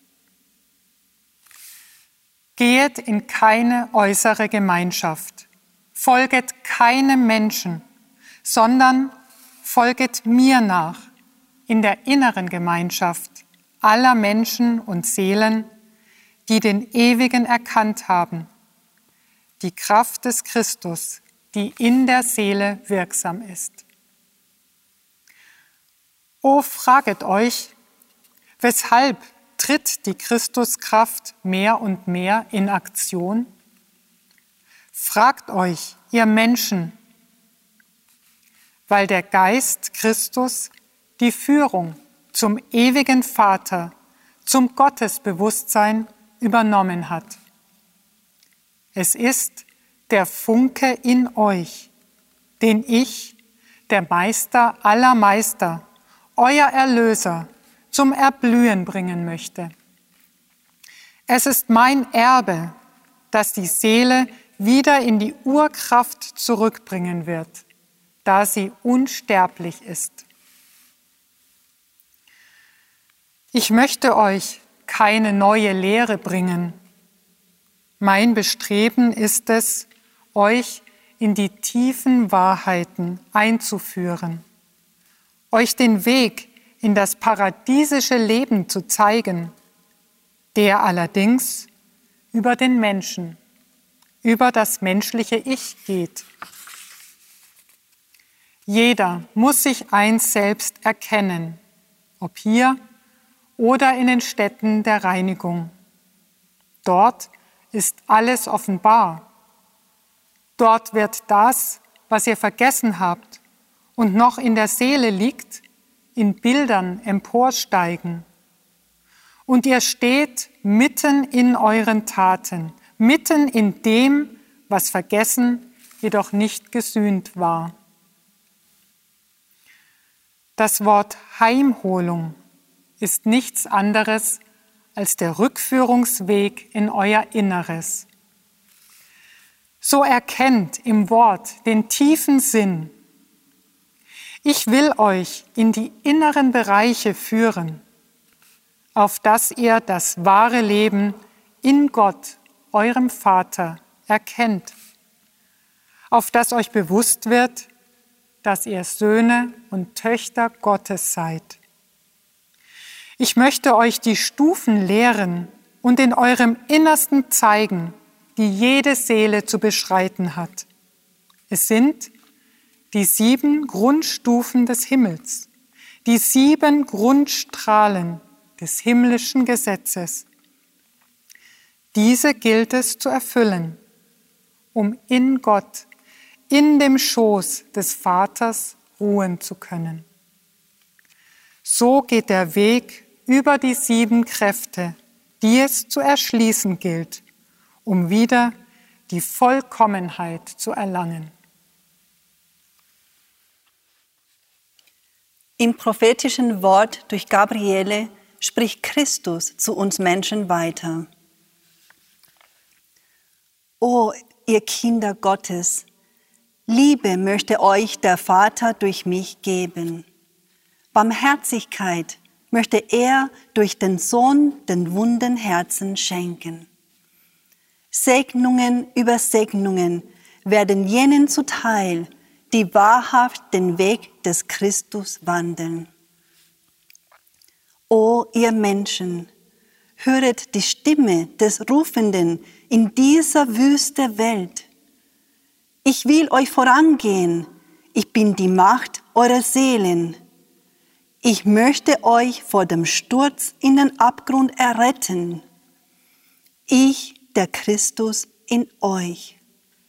Gehet in keine äußere Gemeinschaft, folget keinem Menschen, sondern folget mir nach in der inneren Gemeinschaft aller Menschen und Seelen, die den Ewigen erkannt haben, die Kraft des Christus, die in der Seele wirksam ist. O fraget euch, weshalb tritt die Christuskraft mehr und mehr in Aktion? Fragt euch, ihr Menschen, weil der Geist Christus die Führung zum ewigen Vater, zum Gottesbewusstsein übernommen hat. Es ist der Funke in euch, den ich, der Meister aller Meister, euer Erlöser, zum Erblühen bringen möchte. Es ist mein Erbe, das die Seele wieder in die Urkraft zurückbringen wird, da sie unsterblich ist. Ich möchte euch keine neue Lehre bringen. Mein Bestreben ist es, euch in die tiefen Wahrheiten einzuführen, euch den Weg in das paradiesische Leben zu zeigen, der allerdings über den Menschen, über das menschliche Ich geht. Jeder muss sich eins selbst erkennen, ob hier oder in den Städten der Reinigung. Dort ist alles offenbar. Dort wird das, was ihr vergessen habt und noch in der Seele liegt, in Bildern emporsteigen. Und ihr steht mitten in euren Taten, mitten in dem, was vergessen, jedoch nicht gesühnt war. Das Wort Heimholung ist nichts anderes als der Rückführungsweg in euer Inneres. So erkennt im Wort den tiefen Sinn. Ich will euch in die inneren Bereiche führen, auf dass ihr das wahre Leben in Gott, eurem Vater, erkennt, auf dass euch bewusst wird, dass ihr Söhne und Töchter Gottes seid. Ich möchte euch die Stufen lehren und in eurem Innersten zeigen, die jede Seele zu beschreiten hat. Es sind die sieben Grundstufen des Himmels, die sieben Grundstrahlen des himmlischen Gesetzes. Diese gilt es zu erfüllen, um in Gott, in dem Schoß des Vaters ruhen zu können. So geht der Weg über die sieben Kräfte, die es zu erschließen gilt, um wieder die Vollkommenheit zu erlangen. Im prophetischen Wort durch Gabriele spricht Christus zu uns Menschen weiter. O ihr Kinder Gottes, Liebe möchte euch der Vater durch mich geben. Barmherzigkeit möchte er durch den Sohn den wunden Herzen schenken. Segnungen über Segnungen werden jenen zuteil, die wahrhaft den Weg des Christus wandeln. O ihr Menschen, höret die Stimme des Rufenden in dieser wüsten Welt. Ich will euch vorangehen, ich bin die Macht eurer Seelen. Ich möchte euch vor dem Sturz in den Abgrund erretten. Ich, der Christus in euch.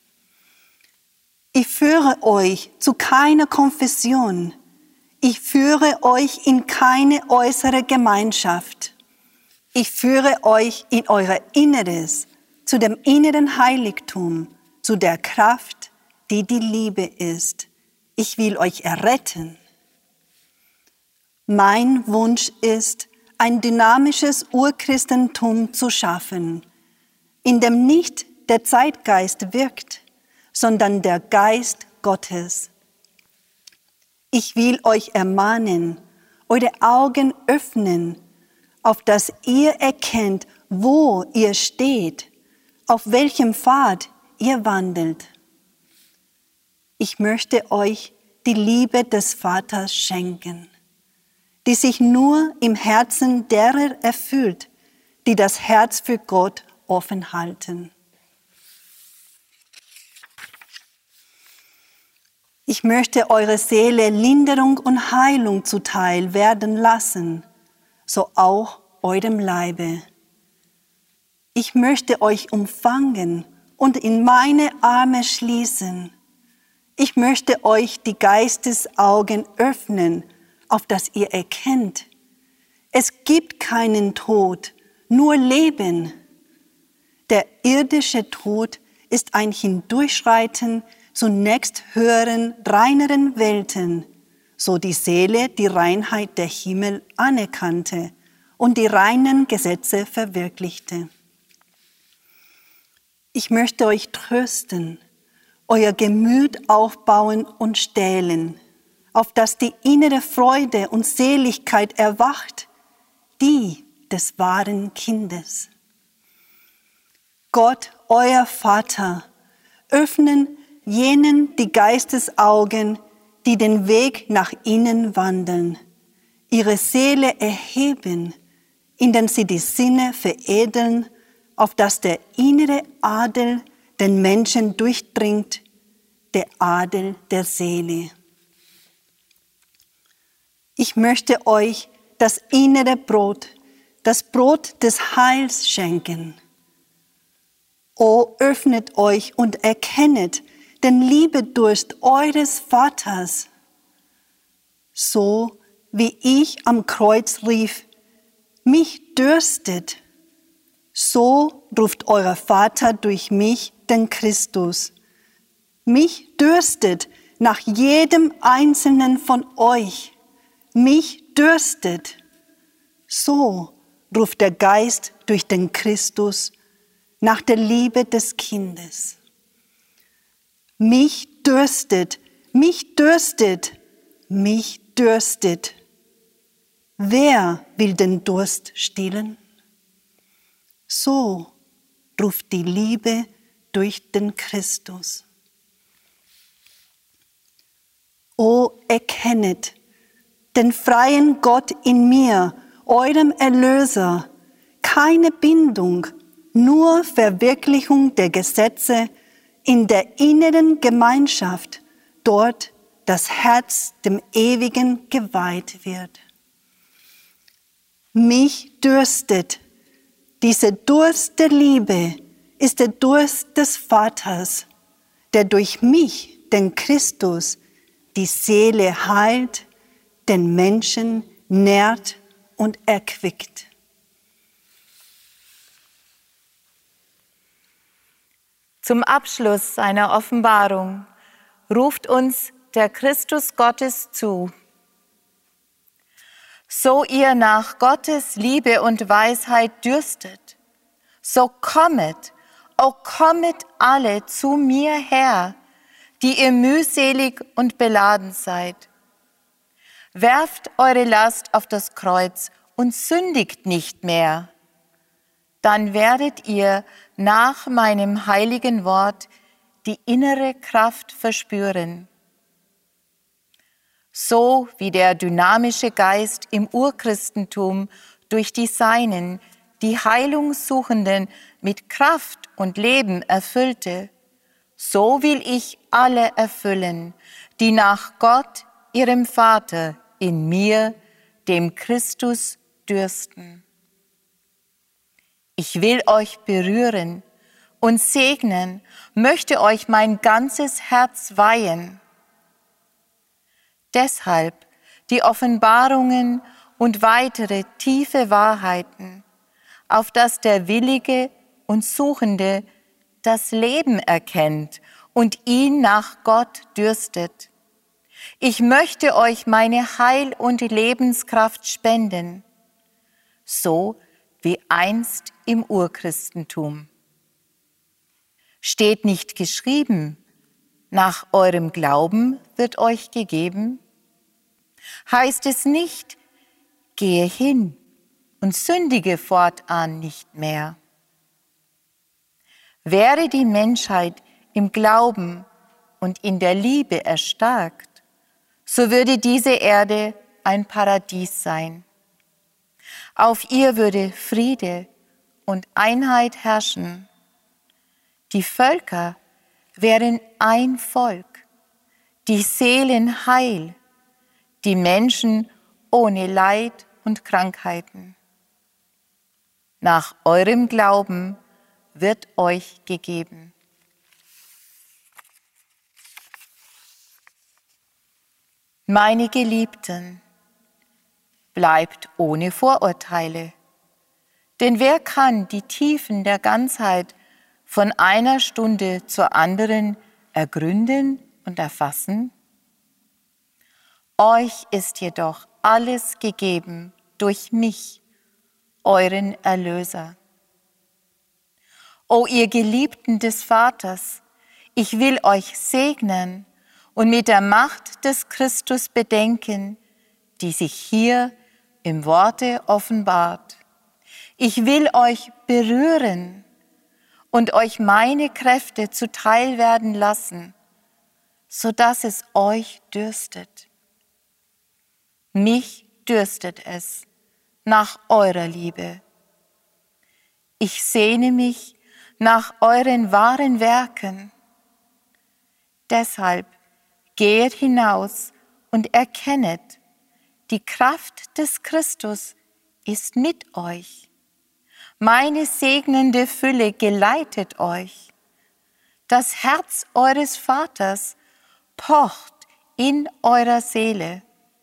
Ich führe euch zu keiner Konfession. Ich führe euch in keine äußere Gemeinschaft. Ich führe euch in euer Inneres, zu dem inneren Heiligtum, zu der Kraft, die die Liebe ist. Ich will euch erretten. Mein Wunsch ist, ein dynamisches Urchristentum zu schaffen, in dem nicht der Zeitgeist wirkt, sondern der Geist Gottes. Ich will euch ermahnen, eure Augen öffnen, auf dass ihr erkennt, wo ihr steht, auf welchem Pfad ihr wandelt. Ich möchte euch die Liebe des Vaters schenken, die sich nur im Herzen derer erfüllt, die das Herz für Gott offen halten. Ich möchte eure Seele Linderung und Heilung zuteil werden lassen, so auch eurem Leibe. Ich möchte euch umfangen und in meine Arme schließen. Ich möchte euch die Geistesaugen öffnen, auf dass ihr erkennt, es gibt keinen Tod, nur Leben. Der irdische Tod ist ein Hindurchschreiten zu nächst höheren, reineren Welten, so die Seele die Reinheit der Himmel anerkannte und die reinen Gesetze verwirklichte. Ich möchte euch trösten, euer Gemüt aufbauen und stählen, auf dass die innere Freude und Seligkeit erwacht, die des wahren Kindes. Gott, euer Vater, öffnen jenen die Geistesaugen, die den Weg nach innen wandeln, ihre Seele erheben, indem sie die Sinne veredeln, auf dass der innere Adel den Menschen durchdringt, der Adel der Seele. Ich möchte euch das innere Brot, das Brot des Heils schenken. O öffnet euch und erkennet den Liebedurst eures Vaters. So wie ich am Kreuz rief, mich dürstet, so ruft euer Vater durch mich den Christus. Mich dürstet nach jedem einzelnen von euch. Mich dürstet. So ruft der Geist durch den Christus nach der Liebe des Kindes. Mich dürstet, mich dürstet, mich dürstet. Wer will den Durst stillen? So ruft die Liebe durch den Christus. O erkennet den freien Gott in mir, eurem Erlöser, keine Bindung, nur Verwirklichung der Gesetze in der inneren Gemeinschaft, dort das Herz dem Ewigen geweiht wird. Mich dürstet, dieser Durst der Liebe ist der Durst des Vaters, der durch mich, den Christus, die Seele heilt, den Menschen nährt und erquickt. Zum Abschluss seiner Offenbarung ruft uns der Christus Gottes zu. So ihr nach Gottes Liebe und Weisheit dürstet, so kommet, o kommet alle zu mir her, die ihr mühselig und beladen seid. Werft eure Last auf das Kreuz und sündigt nicht mehr. Dann werdet ihr nach meinem heiligen Wort die innere Kraft verspüren. So wie der dynamische Geist im Urchristentum durch die Seinen die Heilungssuchenden mit Kraft und Leben erfüllte, so will ich alle erfüllen, die nach Gott, ihrem Vater, in mir, dem Christus, dürsten. Ich will euch berühren und segnen, möchte euch mein ganzes Herz weihen. Deshalb die Offenbarungen und weitere tiefe Wahrheiten, auf dass der Willige und Suchende das Leben erkennt und ihn nach Gott dürstet. Ich möchte euch meine Heil- und Lebenskraft spenden, so wie einst im Urchristentum. Steht nicht geschrieben, nach eurem Glauben wird euch gegeben? Heißt es nicht, gehe hin und sündige fortan nicht mehr? Wäre die Menschheit im Glauben und in der Liebe erstarkt, so würde diese Erde ein Paradies sein. Auf ihr würde Friede und Einheit herrschen. Die Völker wären ein Volk, die Seelen heil, die Menschen ohne Leid und Krankheiten. Nach eurem Glauben wird euch gegeben. Meine Geliebten, bleibt ohne Vorurteile, denn wer kann die Tiefen der Ganzheit von einer Stunde zur anderen ergründen und erfassen? Euch ist jedoch alles gegeben durch mich, euren Erlöser. O ihr Geliebten des Vaters, ich will euch segnen und mit der Macht des Christus bedenken, die sich hier im Worte offenbart. Ich will euch berühren und euch meine Kräfte zuteil werden lassen, sodass es euch dürstet. Mich dürstet es nach eurer Liebe. Ich sehne mich nach euren wahren Werken. Deshalb geht hinaus und erkennet, die Kraft des Christus ist mit euch. Meine segnende Fülle geleitet euch. Das Herz eures Vaters pocht in eurer Seele.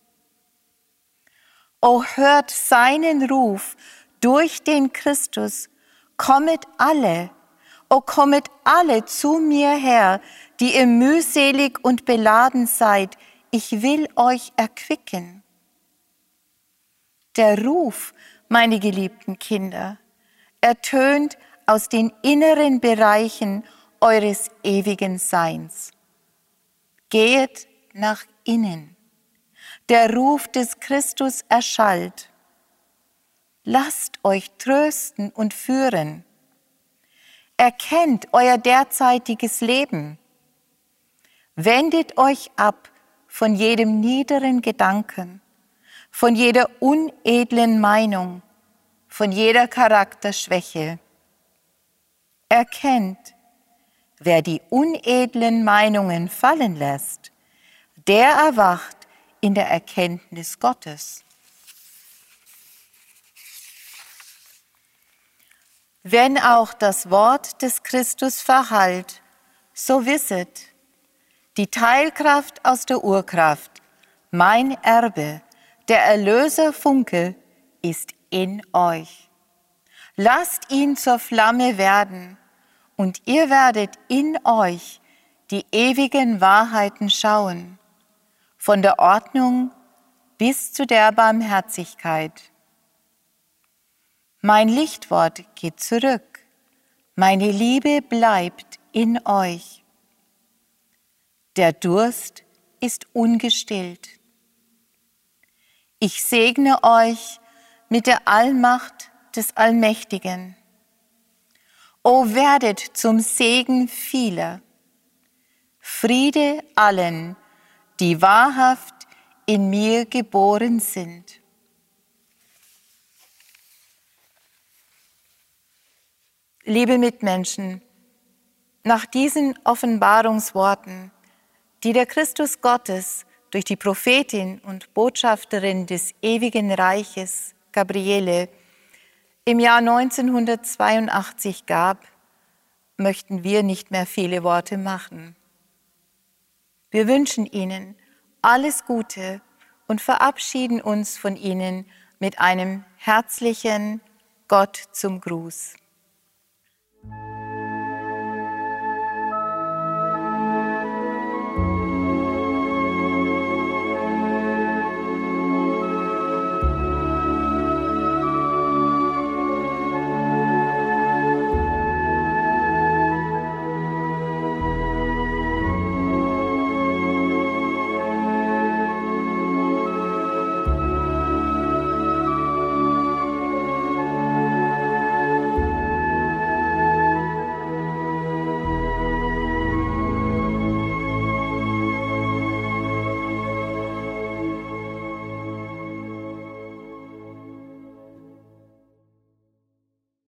O hört seinen Ruf durch den Christus, kommet alle, o kommet alle zu mir her, die ihr mühselig und beladen seid, ich will euch erquicken. Der Ruf, meine geliebten Kinder, ertönt aus den inneren Bereichen eures ewigen Seins. Geht nach innen. Der Ruf des Christus erschallt. Lasst euch trösten und führen. Erkennt euer derzeitiges Leben. Wendet euch ab von jedem niederen Gedanken, von jeder unedlen Meinung, von jeder Charakterschwäche. Erkennt, wer die unedlen Meinungen fallen lässt, der erwacht in der Erkenntnis Gottes. Wenn auch das Wort des Christus verhallt, so wisset, die Teilkraft aus der Urkraft, mein Erbe, der Erlöserfunke, ist in euch. Lasst ihn zur Flamme werden, und ihr werdet in euch die ewigen Wahrheiten schauen, von der Ordnung bis zu der Barmherzigkeit. Mein Lichtwort geht zurück, meine Liebe bleibt in euch. Der Durst ist ungestillt. Ich segne euch mit der Allmacht des Allmächtigen. O werdet zum Segen vieler. Friede allen, die wahrhaft in mir geboren sind. Liebe Mitmenschen, nach diesen Offenbarungsworten, die der Christus Gottes durch die Prophetin und Botschafterin des ewigen Reiches, Gabriele, im Jahr neunzehnhundertzweiundachtzig gab, möchten wir nicht mehr viele Worte machen. Wir wünschen Ihnen alles Gute und verabschieden uns von Ihnen mit einem herzlichen Gott zum Gruß.